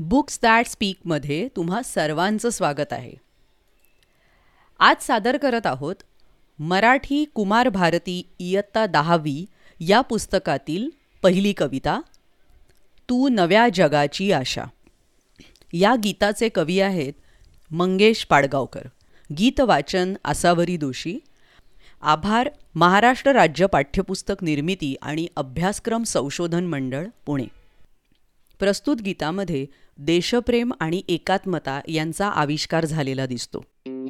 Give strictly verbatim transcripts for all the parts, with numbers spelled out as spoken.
Books that स्पीकमध्ये तुम्हा सर्वांचं स्वागत आहे. आज सादर करत आहोत मराठी कुमार भारती इयत्ता दहावी या पुस्तकातील पहिली कविता, तू नव्या जगाची आशा. या गीताचे कवी आहेत मंगेश पाडगावकर. गीत वाचन आसावरी दोशी. आभार महाराष्ट्र राज्य पाठ्यपुस्तक निर्मिती आणि अभ्यासक्रम संशोधन मंडळ, पुणे. प्रस्तुत गीतामध्ये देशप्रेम आणि एकात्मता यांचा आविष्कार झालेला दिसतो.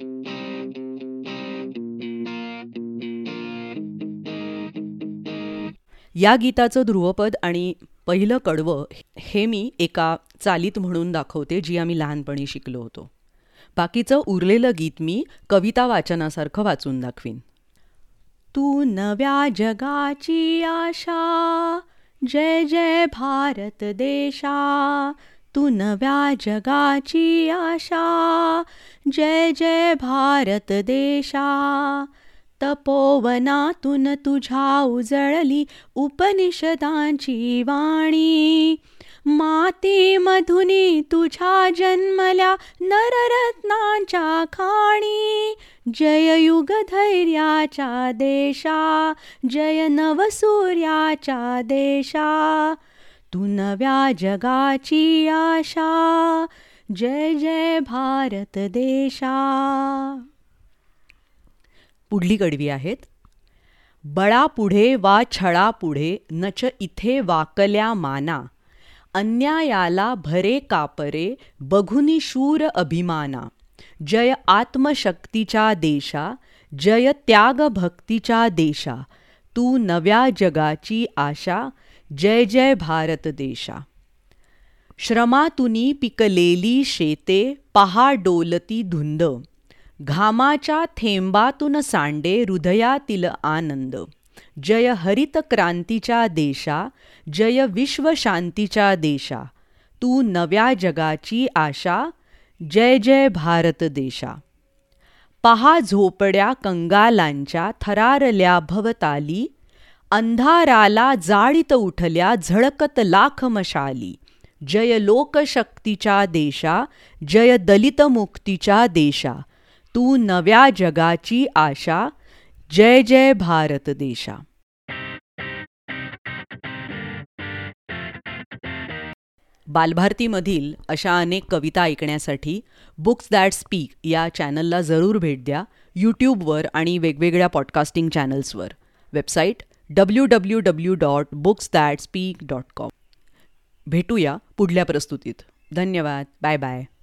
या गीताचं ध्रुवपद आणि पहिलं कडवं हे मी एका चालीत म्हणून दाखवते, जी आम्ही लहानपणी शिकलो होतो. बाकीचं उरलेलं गीत मी कविता वाचनासारखं वाचून दाखवीन. तू नव्या जगाची आशा, जय जय भारत देशा. तू नव्या जगाची आशा, जय जय भारत देशा. तपोवनातून तुझ्या उजळली उपनिषदांची वाणी. माती मधुनी तुझ्या जन्मल्या नररत्नांच्या खाणी. जय युग धैर्याच्या देशा, जय नवसूर्याच्या देशा. तू नव्या जगाची आशा, जय जय भारत देशा. पुढली कडवी आहेत. बळापुढे वा छळापुढे नच इथे वाकल्या माना. अन्यायाला भरे कापरे बघुनी शूर अभिमाना. जय आत्मशक्तीच्या देशा, जय त्याग भक्तीच्या देशा. तू नव्या जगाची आशा, जय जय भारत देशा. श्रमातुनी पिकलेली शेते पहा डोलती धुंद. घामाच्या थेंबातून सांडे हृदयातील आनंद. जय हरित क्रांतीच्या देशा, जय विश्वशांतीच्या देशा. तू नव्या जगाची आशा, जय जय भारत देशा. पहा झोपड्या कंगालांच्या थरारल्या भवताली. अंधाराला जाळीत उठल्या झळकत लाख मशाली. जय लोकशक्तीच्या देशा, जय दलित मुक्तीच्या देशा. तू नव्या जगाची आशा, जय जय भारत देशा. बालभारतीमधील अशा अनेक कविता ऐकण्यासाठी बुक्स दॅट स्पीक या चॅनलला जरूर भेट द्या. यूट्यूबवर आणि वेगवेगळ्या पॉडकास्टिंग चॅनल्सवर. Website W W W dot books that speak dot com. भेटूया पुढल्या प्रस्तुतीत. धन्यवाद. Bye bye.